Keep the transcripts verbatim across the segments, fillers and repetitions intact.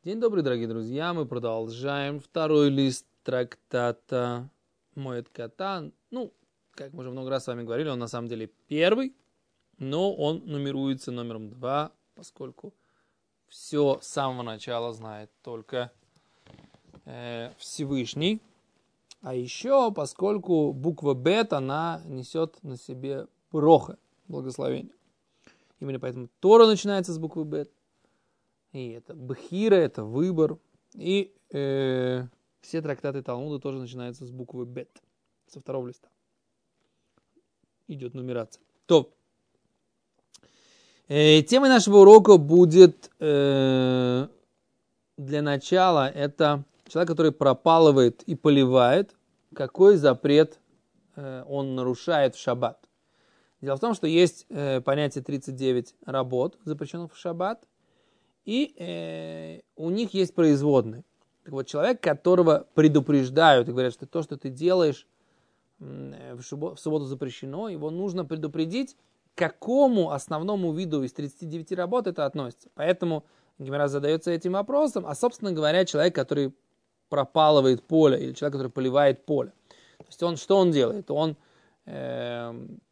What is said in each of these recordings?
День добрый, дорогие друзья. Мы продолжаем второй лист трактата Моэд Катан. Ну, как мы уже много раз с вами говорили, он на самом деле первый, но он нумеруется номером два, поскольку все с самого начала знает только э, Всевышний. А еще, поскольку буква Бет, она несет на себе броха, благословение. Именно поэтому Тора начинается с буквы Бет. И это бхира, это выбор. И э, все трактаты Талмуда тоже начинаются с буквы Бет, со второго листа. Идет нумерация. То. Э, темой нашего урока будет э, для начала это человек, который пропалывает и поливает. Какой запрет э, он нарушает в шаббат? Дело в том, что есть э, понятие тридцать девять работ, запрещенных в шаббат. И э, у них есть производные. Так вот, человек, которого предупреждают и говорят, что то, что ты делаешь в, шубо, в субботу запрещено, его нужно предупредить, к какому основному виду из тридцати девяти работ это относится. Поэтому Гемара задается этим вопросом, а, собственно говоря, человек, который пропалывает поле, или человек, который поливает поле. То есть он, что он делает? Он э,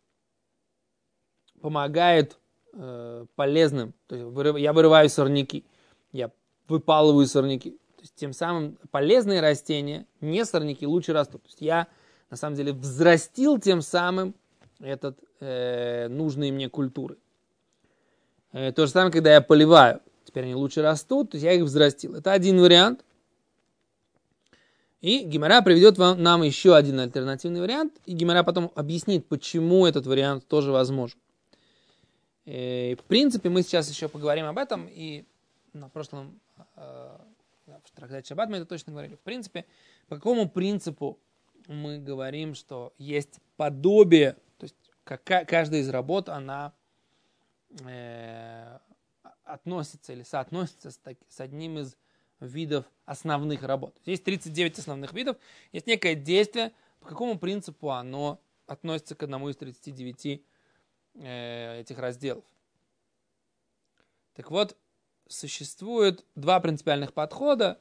помогает полезным, то есть я вырываю сорняки, я выпалываю сорняки. То есть тем самым полезные растения, не сорняки, лучше растут. То есть я на самом деле взрастил тем самым этот, э, нужные мне культуры. Э, то же самое, когда я поливаю, теперь они лучше растут, то есть я их взрастил. Это один вариант. И Гемара приведет вам, нам еще один альтернативный вариант, и Гемара потом объяснит, почему этот вариант тоже возможен. И, в принципе, мы сейчас еще поговорим об этом, и на прошлом э, в трактате Шаббат мы это точно говорили. В принципе, по какому принципу мы говорим, что есть подобие, то есть как, каждая из работ, она э, относится или соотносится с, так, с одним из видов основных работ. Есть тридцать девять основных видов, есть некое действие, по какому принципу оно относится к одному из тридцати девяти этих разделов. Так вот, существует два принципиальных подхода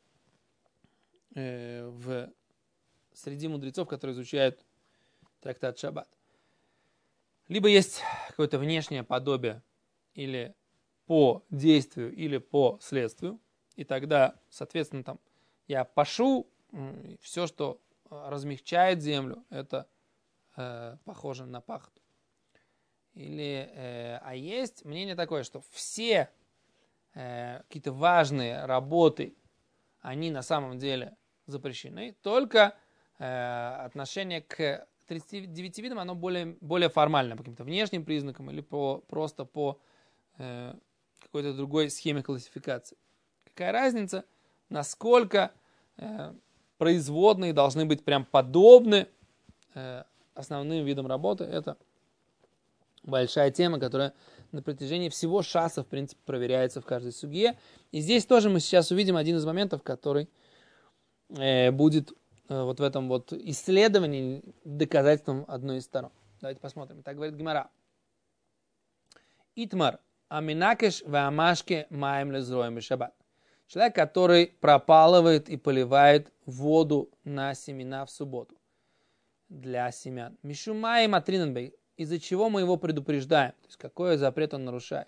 э, в, среди мудрецов, которые изучают трактат Шаббат. Либо есть какое-то внешнее подобие или по действию, или по следствию, и тогда, соответственно, там я пашу, э, все, что размягчает землю, это э, похоже на пахоту. Или, э, а есть мнение такое, что все э, какие-то важные работы, они на самом деле запрещены, только э, отношение к тридцати девяти видам, оно более, более формально, по каким-то внешним признакам или по, просто по э, какой-то другой схеме классификации. Какая разница, насколько э, производные должны быть прям подобны э, основным видам работы, это большая тема, которая на протяжении всего шаса, в принципе, проверяется в каждой сугье. И здесь тоже мы сейчас увидим один из моментов, который э, будет э, вот в этом вот исследовании доказательством одной из сторон. Давайте посмотрим. Так говорит Гемара. Итмар аминакеш ваамашке маем лезроем и шаббат. Человек, который пропалывает и поливает воду на семена в субботу для семян. Мишумай матриненбей. Из-за чего мы его предупреждаем, то есть какой запрет он нарушает.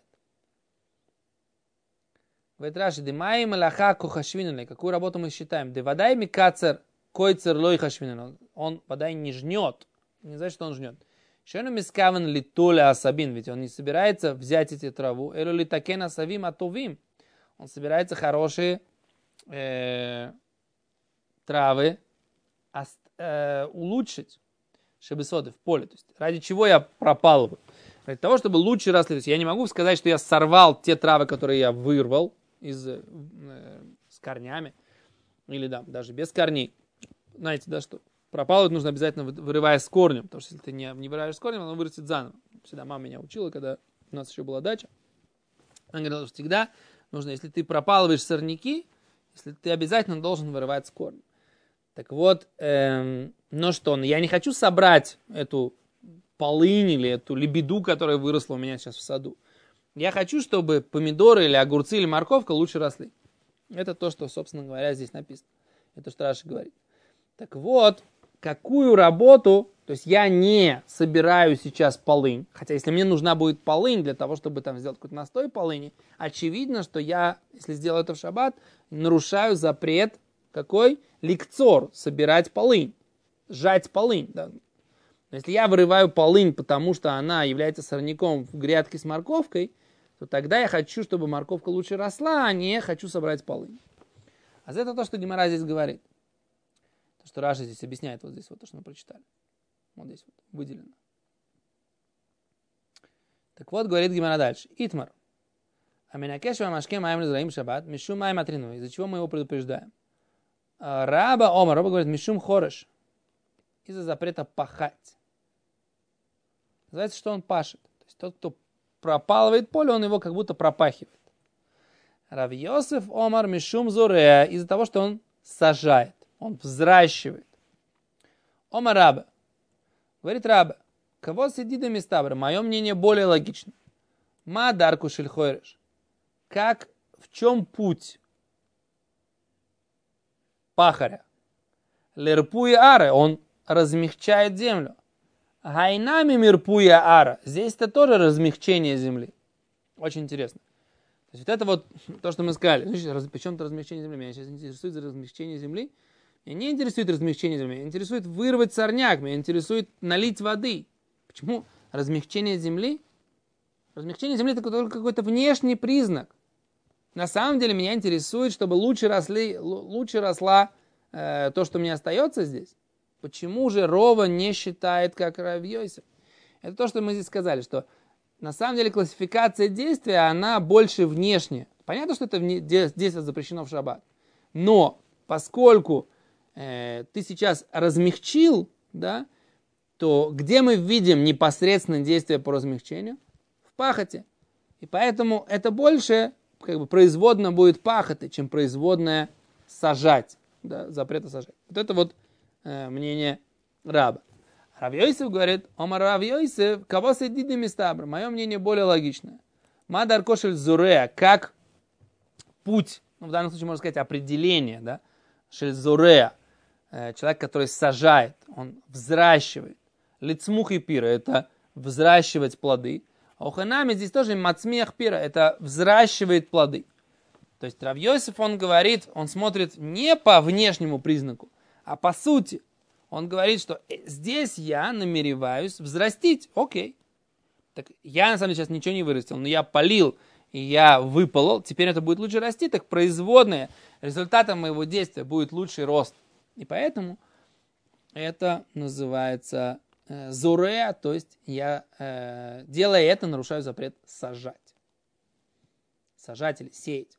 Говорит Раши, демай малаха кухашвинен, какую работу мы считаем? Девадай микацер койцер лой хашвинен. Он водай не жнет, не знает, что он жнет. Шену мискавен литуля асабин, ведь он не собирается взять эти траву. Элу литакен асавим атовим. Он собирается хорошие э, травы э, улучшить. Шебесоды в поле. То есть, ради чего я пропалываю? Ради того, чтобы лучше росли. Я не могу сказать, что я сорвал те травы, которые я вырвал из, э, с корнями. Или да, даже без корней. Знаете, да, что пропалывать нужно обязательно вырывая с корнем. Потому что если ты не, не вырываешь с корнем, оно вырастет заново. Всегда мама меня учила, когда у нас еще была дача. Она говорила, что всегда нужно, если ты пропалываешь сорняки, если ты обязательно должен вырывать с корнем. Так вот, эм, ну что, я не хочу собрать эту полынь или эту лебеду, которая выросла у меня сейчас в саду. Я хочу, чтобы помидоры или огурцы или морковка лучше росли. Это то, что, собственно говоря, здесь написано. Это что Раши говорит. Так вот, какую работу, то есть я не собираю сейчас полынь, хотя если мне нужна будет полынь для того, чтобы там сделать какой-то настой полыни, очевидно, что я, если сделаю это в шаббат, нарушаю запрет какой? Ликцор, собирать полынь, сжать полынь. Да. Но если я вырываю полынь, потому что она является сорняком в грядке с морковкой, то тогда я хочу, чтобы морковка лучше росла, а не хочу собрать полынь. А это то, что Гемара здесь говорит. То, что Раши здесь объясняет, вот здесь вот то, что мы прочитали. Вот здесь вот выделено. Так вот, говорит Гемара дальше. Итмар. Аминакешу амашке маем лизраим шаббат, мишум маем атрину. Из-за чего мы его предупреждаем? Раба Омар, Раба говорит, мишум хореш. Из-за запрета пахать. Называется, что он пашет. То есть тот, кто пропалывает поле, он его как будто пропахивает. Рав Йосеф Омар мишум зорея, из-за того, что он сажает, он взращивает. Омар Раба. Говорит Раба, кого сидит до местабра? Мое мнение более логично. Ма дарку шельхойреш. Как, в чем путь пахаря? Лерпуя ара, он размягчает землю. Гайнами мирпуя ара. Здесь-то тоже размягчение земли. Очень интересно. То есть вот это вот то, что мы сказали. Значит, почему-то размягчение земли. Меня сейчас интересует размягчение земли. Меня не интересует размягчение земли. Меня интересует вырвать сорняк. Меня интересует налить воды. Почему размягчение земли? Размягчение земли это только какой-то внешний признак. На самом деле меня интересует, чтобы лучше, росли, лучше росла э, то, что мне остается здесь. Почему же Рова не считает, как Рав Йосеф? Это то, что мы здесь сказали, что на самом деле классификация действия, она больше внешняя. Понятно, что это действие запрещено в шаббат. Но поскольку э, ты сейчас размягчил, да, то где мы видим непосредственно действие по размягчению? В пахоте. И поэтому это больше как бы производно будет пахоты, чем производное сажать. Да, запрета сажать. Вот это вот мнение Раба. Рав Йосеф говорит, Омар Рав Йосеф, кого сидит на места? Мое мнение более логичное. Мадар кошель зурея, как путь, ну, в данном случае можно сказать определение, да, шельзурея, человек, который сажает, он взращивает. Лицмух и пира, это взращивать плоды. А уханами здесь тоже мацмех пира, это взращивает плоды. То есть Рав Йосеф, он говорит, он смотрит не по внешнему признаку, а по сути, он говорит, что здесь я намереваюсь взрастить. Окей. Так я на самом деле сейчас ничего не вырастил, но я полил, и я выполол. Теперь это будет лучше расти. Так производное, результатом моего действия будет лучший рост. И поэтому это называется э, зурея, то есть я, э, делая это, нарушаю запрет сажать. Сажать или сеять.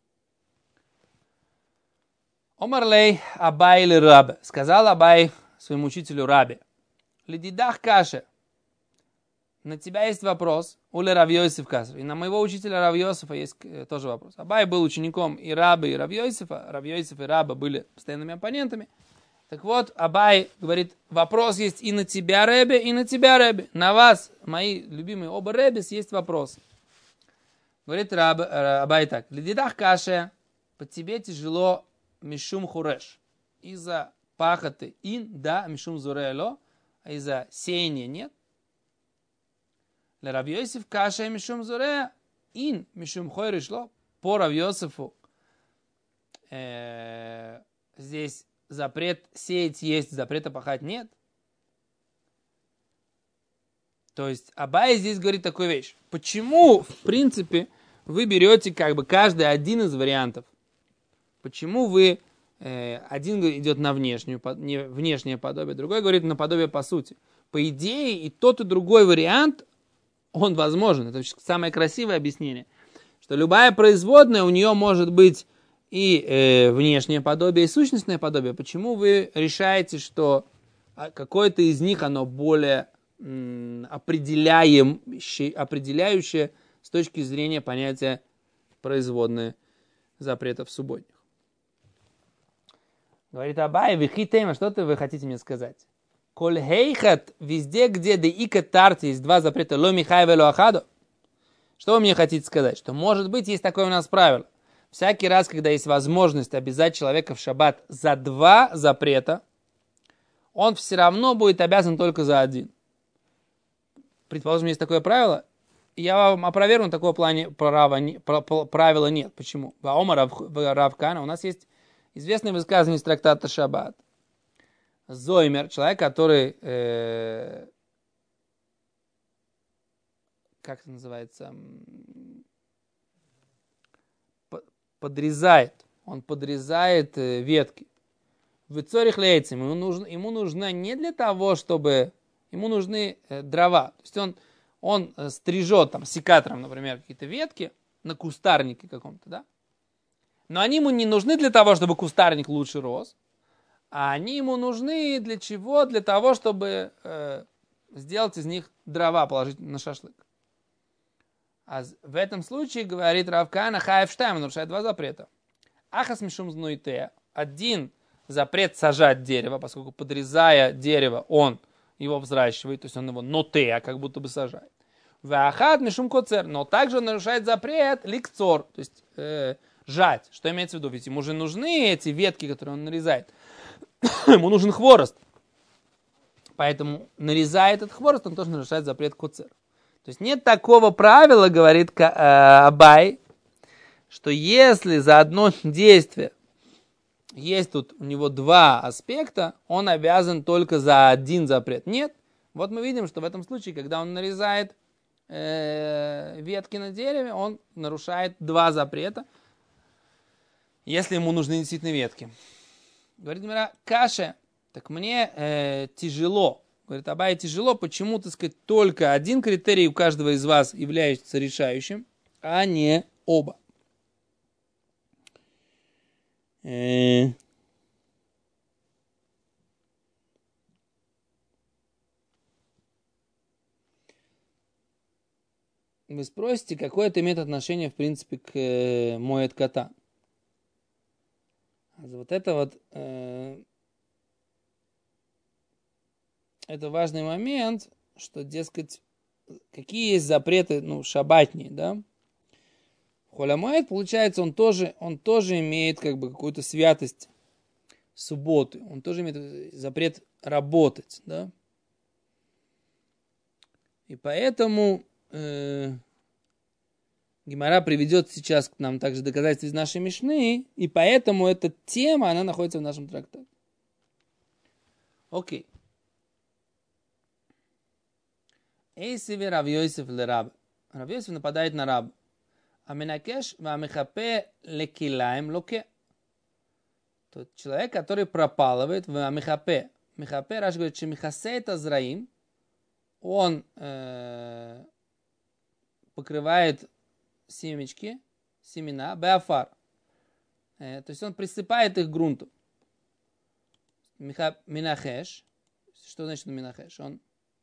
Омарлей Абай или Рабе. Сказал Абай своему учителю Рабе. Лидидах каше. На тебя есть вопрос. Уле Рав Йосеф каср. И на моего учителя Рав Йосефа есть тоже вопрос. Абай был учеником и Рабе, и Рав Йосефа. Рав Йосеф и Раба были постоянными оппонентами. Так вот, Абай говорит, вопрос есть и на тебя, Ребе, и на тебя, Ребе. На вас, мои любимые оба Ребес, есть вопрос. Говорит Раб, Абай так. Лидидах каше. По тебе тяжело мишум хуреш. Из-за пахоты ин, да, мишум зурело, а из-за сеяния нет. Для Рав Йосеф каша мишум зуре ин, мишум хойреш ло. По Рав Йосефу э, здесь запрет сеять есть, запрета пахать нет. То есть Абай здесь говорит такую вещь. Почему, в принципе, вы берете как бы каждый один из вариантов? Почему вы, э, один идет на внешнюю, не, внешнее подобие, другой говорит на подобие по сути. По идее, и тот, и другой вариант, он возможен. Это самое красивое объяснение. Что любая производная, у нее может быть и э, внешнее подобие, и сущностное подобие. Почему вы решаете, что какое-то из них, оно более м, определяющее, определяющее с точки зрения понятия производные запретов субботних? Говорит Абай, вихитейма, что вы хотите мне сказать? Коль хейхат, везде, где да и катарти, есть два запрета, ло михай вело ахадо. Что вы мне хотите сказать? Что, может быть, есть такое у нас правило. всякий раз, когда есть возможность обязать человека в шаббат за два запрета, он все равно будет обязан только за один. Предположим, есть такое правило, я вам опровергну, такого плане права, правила нет. Почему? В Аома Равкана у нас есть известное высказывание из трактата Шаббат. Зоймер, человек, который, э, как это называется, подрезает, он подрезает э, ветки. В цорих лейцем ему, нужно, ему нужно не для того, чтобы, ему нужны э, дрова. То есть он, он э, стрижет там секатором, например, какие-то ветки на кустарнике каком-то, да? Но они ему не нужны для того, чтобы кустарник лучше рос, а они ему нужны для чего? Для того, чтобы э, сделать из них дрова, положить на шашлык. А в этом случае, говорит Рав Каана, Хаевштайм нарушает два запрета. Ахас мишум знуйтея. Один запрет сажать дерево, поскольку подрезая дерево, он его взращивает, то есть он его нотея, как будто бы сажает. Вахат мишум коцер. Но также он нарушает запрет ликцор, то есть э, жать. Что имеется в виду? Ведь ему же нужны эти ветки, которые он нарезает. Ему нужен хворост. Поэтому, нарезая этот хворост, он тоже нарушает запрет коцер. То есть нет такого правила, говорит э, Абай, что если за одно действие есть тут у него два аспекта, он обязан только за один запрет. Нет. Вот мы видим, что в этом случае, когда он нарезает э, ветки на дереве, он нарушает два запрета, если ему нужны действительно ветки. Говорит Мира, каше, так мне э, тяжело. Говорит, Абай, тяжело, почему, так сказать, только один критерий у каждого из вас является решающим, а не оба. Э... Вы спросите, какое это имеет отношение, в принципе, к э, моет кота. Вот это вот... Э... Это важный момент, что, дескать, какие есть запреты, ну, шаббатные, да? Холямоэд, получается, он тоже, он тоже имеет как бы какую-то святость субботы. Он тоже имеет запрет работать, да? И поэтому э, Гемара приведет сейчас к нам также доказательства из нашей Мишны, и поэтому эта тема, она находится в нашем трактате. Окей. Эйсиве Рав Йосеф ле Раб. Рав Йосеф нападает на Раб. Аминакеш вамихапе лекилаем локе. Тот человек, который пропалывает в амихапе. Михапе, Раш говорит, что михасе это зраим. Он э, покрывает семечки, семена, беафар. Э, то есть он присыпает их грунтом. Миха, минахеш. Что значит минахеш? Он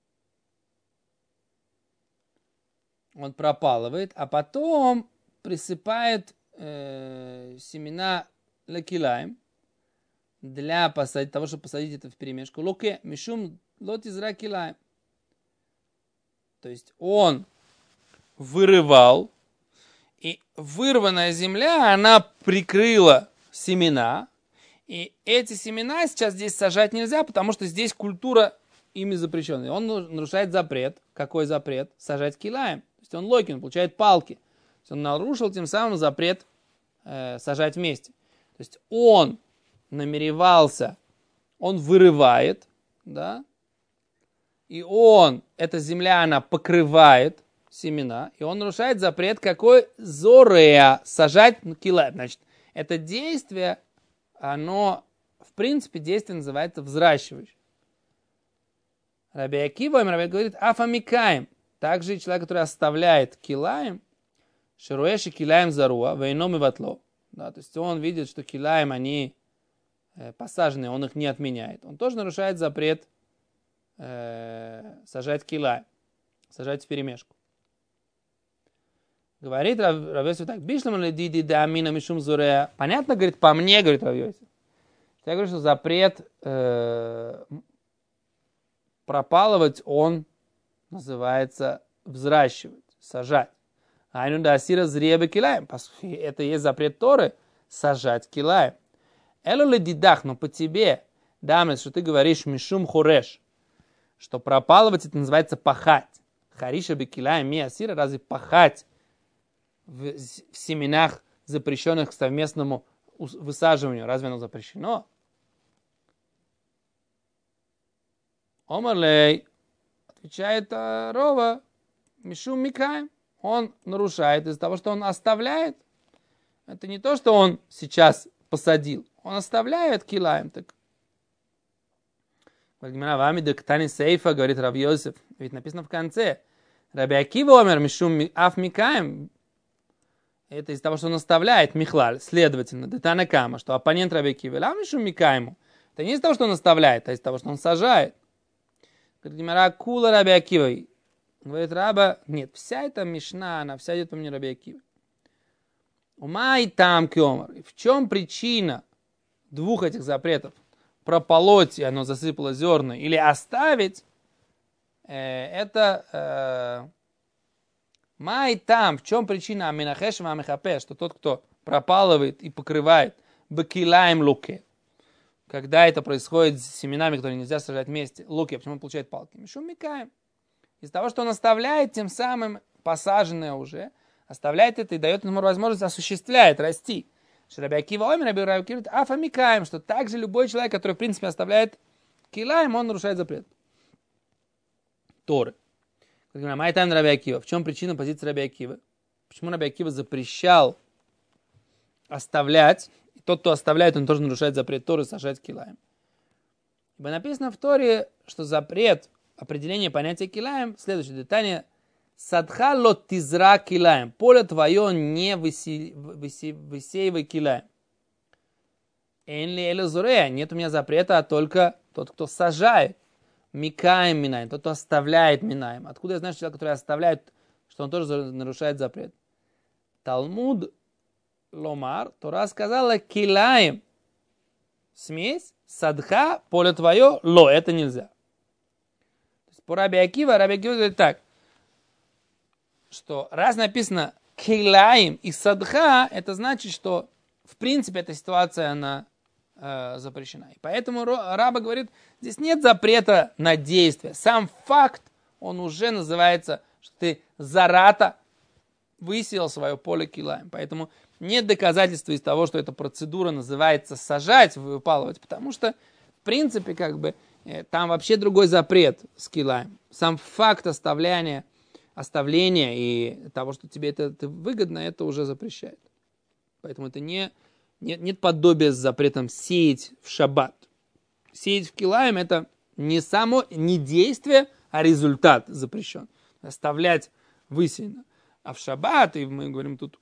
Он пропалывает, а потом присыпает э, семена лекилаем для посадить, того, чтобы посадить это в перемешку. Локе, мишум, лотизра килаем. То есть он вырывал, и вырванная земля, она прикрыла семена, и эти семена сейчас здесь сажать нельзя, потому что здесь культура ими запрещенная. Он нарушает запрет. Какой запрет? Сажать килаем. То есть он локин, получает палки. То есть он нарушил тем самым запрет э, сажать вместе. То есть он намеревался, он вырывает, да, и он, эта земля, она покрывает семена, и он нарушает запрет какой? Зорея, сажать килаем. Значит, это действие, оно, в принципе, действие называется взращивающим. Раби Акива, Раби говорит, афамикаем. Также человек, который оставляет килаем, шируэши килаем заруа, вейном и ватло. Да, то есть он видит, что килаем, они э, посаженные, он их не отменяет. Он тоже нарушает запрет э, сажать килаем, сажать в перемешку. Говорит Рав Йосеф так, бишлам ли диди да амина мишум зурея. Понятно, говорит, по мне, говорит Рав Йосеф. Я говорю, что запрет э, пропалывать, он называется взращивать, сажать. Айну да асира зребе килаем. Это и есть запрет Торы сажать килаем. Эло ледидах, но по тебе, дамлес, что ты говоришь мишум хореш, что пропалывать это называется пахать. Хариша бекилаем ми асира, разве пахать в, в семенах, запрещенных к совместному высаживанию, разве оно запрещено? Омарлей, отвечает Рова, мишум микаем. Он нарушает из-за того, что он оставляет. Это не то, что он сейчас посадил. Он оставляет килаем. Так. Говорит Рав Йосеф. Ведь написано в конце. Раби Акива омер мишум аф микаем. Это из-за того, что он оставляет михлаль. Следовательно, детана кама, что оппонент Раби Акива. Ла мишум микаему. Это не из-за того, что он оставляет, а из-за того, что он сажает. Говорит Гемара кула Раби Акива. Говорит Раба, нет, вся эта мишна, она вся идет по мнению Раби Акивы. Умай там кёмар. В чем причина двух этих запретов? Прополоть, и оно засыпало зерна, или оставить, э, это май э, там. В чем причина аминахеш амихапе, что тот, кто пропалывает и покрывает бакилаем луке, когда это происходит с семенами, которые нельзя сажать вместе, луке, почему он получает палки? Мишум микаем. Из-за того, что он оставляет тем самым посаженное уже, оставляет это и дает ему возможность осуществлять, расти. Раби Акива омер, Раби Акива афа микаем, что также любой человек, который в принципе оставляет килаем, он нарушает запрет Торы. Майтайм Раби Акива. В чем причина позиции Раби Акивы? Почему Раби Акива запрещал оставлять, и тот, кто оставляет, он тоже нарушает запрет Торы сажать килаем. Ибо написано в Торе, что запрет определение понятия килаем, следующее детание. Садха лот тизра килаем. Поле твое не высе, высе, высеивай килаем. Энли элезурея. Нет у меня запрета, а только тот, кто сажает. Микаем минаем. Тот, кто оставляет минаем. Откуда я знаю, что человек, который оставляет, что он тоже нарушает запрет? Талмуд ломар. Тора сказала килаем. Смесь. Садха. Поле твое. Ло. Это нельзя. По Раби Акива, Раби Акива говорит так, что раз написано килаим и садха, это значит, что в принципе эта ситуация, она э, запрещена. И поэтому Раба говорит, здесь нет запрета на действие. Сам факт, он уже называется, что ты зарата высеял свое поле килаем. Поэтому нет доказательства из того, что эта процедура называется сажать, выпалывать, потому что в принципе как бы там вообще другой запрет с килаем. Сам факт оставления, оставления и того, что тебе это, это выгодно, это уже запрещает. Поэтому это не, нет, нет подобия с запретом сеять в шаббат. Сеять в килаем это не само, не действие, а результат запрещен. Оставлять высеяно. А в шаббат, и мы говорим тут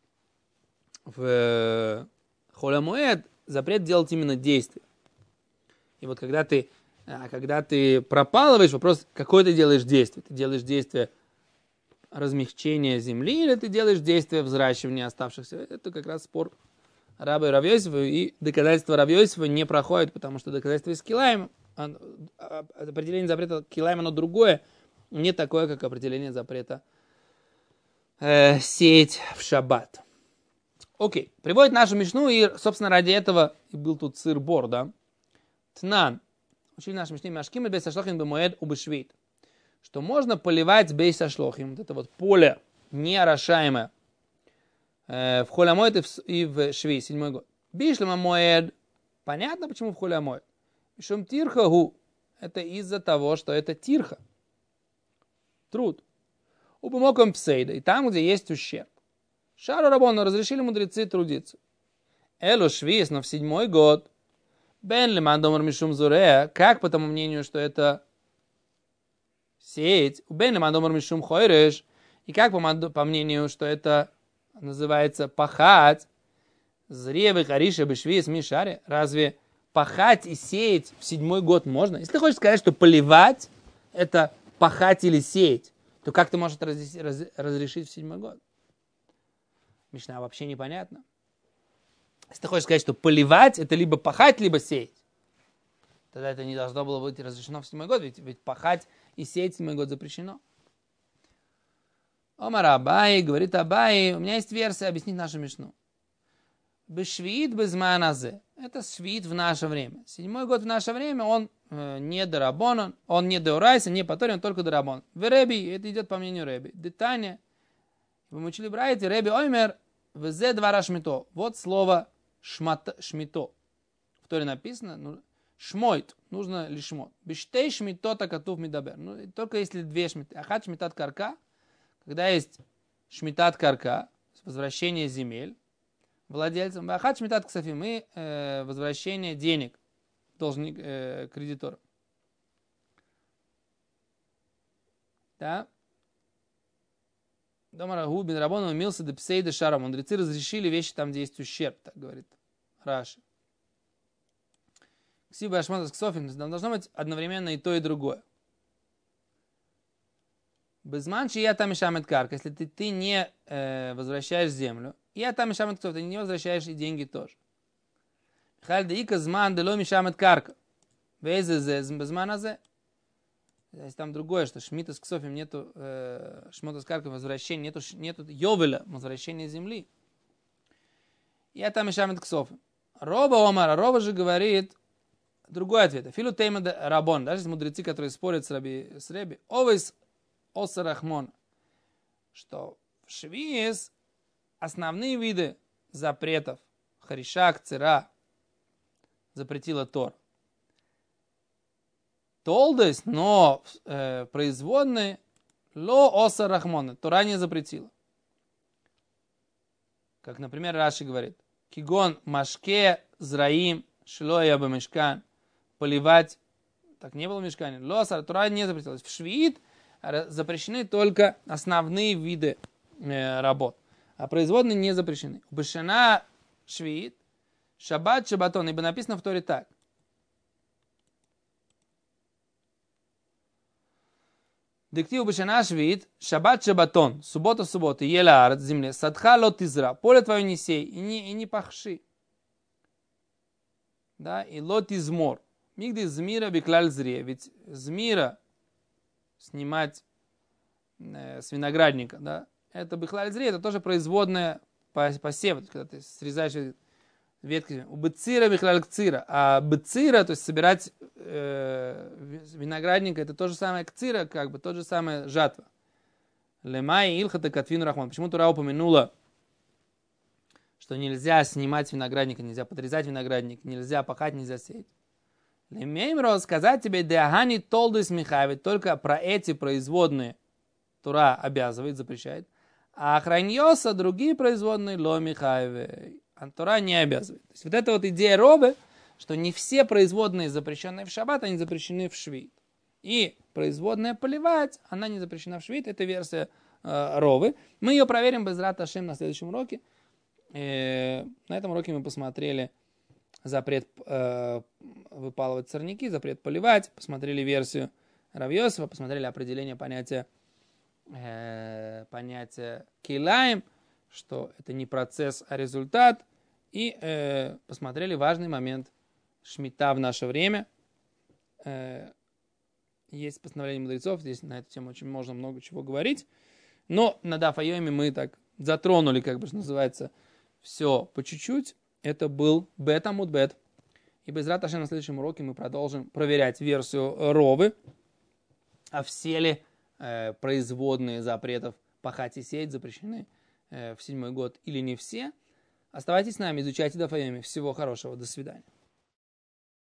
в Холь ха-Моэд, запрет делать именно действие. И вот когда ты А когда ты пропалываешь, вопрос, какое ты делаешь действие? Ты делаешь действие размягчения земли или ты делаешь действие взращивания оставшихся? Это как раз спор Раба и Рав Йосефа, и доказательства Рав Йосефа не проходят, потому что доказательство из килаем, определение запрета килаем, оно другое, не такое, как определение запрета э, сеять в шаббат. Окей, приводит нашу мишну, и, собственно, ради этого и был тут сыр-бор, да? Тнан. Учили наши мишны Машким и бейс ашлохим бемоэд убешвит. Что можно поливать бейс ашлохим, вот это вот поле неорошаемое, э, в Холь ха-Моэд и в Шви, седьмой год. Бишлема моэд. Понятно, почему в Холь ха-Моэд? Бишум тирха гу. Это из-за того, что это тирха. Труд. Убамоком псейда. И там, где есть ущерб. Шару рабону разрешили мудрецы трудиться. Элу швис, но в седьмой год. Бен лиман домар мишум зурея. Как по тому мнению, что это сеять. Бен лиман домар мишум хойреш. И как по, по мнению, что это называется пахать. Зревы хариша бешвис мишаре. Разве пахать и сеять в седьмой год можно? Если ты хочешь сказать, что поливать это пахать или сеять, то как ты можешь разрешить в седьмой год? Мишна вообще непонятно. Если ты хочешь сказать, что поливать это либо пахать, либо сеять, тогда это не должно было быть разрешено в седьмой год, ведь, ведь пахать и сеять в седьмой год запрещено. Омар Абай, говорит Абай, у меня есть версия объяснить нашу мишну. Бешвиит безманазе. Это швиит в наше время. Седьмой год в наше время, он э, не дарабон, он не деорайса, не по Торе, он только дарабон. В Реби, это идет по мнению Реби. Детание. Вы учили браите, Реби оймер, взе двара шмито. Вот слово шмат, шмито. В Торе написано, ну, шмойт, нужно лишмот. Бештей шмито такатув мидабер. Ну, только если две шмиты. Ахат шмитат карка, когда есть шмитат карка, возвращение земель, владельцам, ахат шмитат ксафим, и э, возвращение денег должник, э, кредиторам. Да? Дома Рагу бин Рабон умился до псейда шара. Мудрецы разрешили вещи там, где есть ущерб, так говорит Раши. Ксиба ашматас ксофим, должно быть одновременно и то, и другое. Безманчи я там мешамет карка, если ты, ты не э, возвращаешь землю, я там мешамет ксоф, ты не возвращаешь и деньги тоже. Халь да ика зман дело мешамет карка. Вейзе безман азе. Есть там другое, что шмита с ксофим нету, э, шмота с каркой возвращения, нету, нету йовеля, возвращения земли. Я там мешамет ксофим. Роба Омара, Роба же говорит, другой ответ. Филу тейма рабон, даже мудрецы, которые спорят с Раби, с Реби, овес оса рахмон, что в швиес основные виды запретов, харишак, цира, запретила Тор. Толдес, но э, производные, ло оса рахмона, Тора не запретила. Как, например, Раши говорит, кигон машке зраим шлоя бамешкан, поливать, так не было в мешкане, ло оса, Тора не запретилась. В швиит запрещены только основные виды э, работ, а производные не запрещены. Бешана швиит, шаббат шаббатон, ибо написано в Торе так. Дектив бешана швид, шаббат шаббатон, суббота суббота, ела арат, земле, садха лот изра, поле твое не сей, и не, и не пахши. Да, и лот измор. Мигди змира биклаль зрия, ведь змира снимать э, с виноградника, да, это биклаль зрия, это тоже производная посева, когда ты срезаешь ветки. У быцира биклаль кцира, а быцира, то есть собирать э, виноградника, это то же самое кцира, как бы, то же самое жатва. Лемай илхата катвину рахман. Почему Тура упомянула, что нельзя снимать виноградника, нельзя подрезать виноградник, нельзя пахать, нельзя сеять. Лемеймро сказать тебе, деахани толдус михавит, только про эти производные Тура обязывает, запрещает, а храньоса другие производные ло михавит. А Тора не обязывает. То есть вот эта вот идея Робы, что не все производные, запрещенные в шаббат, они запрещены в швид. И производная поливать, она не запрещена в швид. Это версия э, Робы. Мы ее проверим без рат Ашем на следующем уроке. Э, на этом уроке мы посмотрели запрет э, выпалывать сорняки, запрет поливать. Посмотрели версию Рав Йосефа, посмотрели определение понятия, э, понятия килаем, что это не процесс, а результат. И э, посмотрели важный момент шмита в наше время. Э, есть постановление мудрецов, здесь на эту тему очень можно много чего говорить. Но на Даф Айоме мы так затронули, как бы что называется, все по чуть-чуть. Это был бет амуд бет. И без рат Ашем на следующем уроке мы продолжим проверять версию Ровы. А все ли э, производные запретов пахать и сеять запрещены в седьмой год или не все. Оставайтесь с нами, изучайте Даф Айоме. Всего хорошего, до свидания.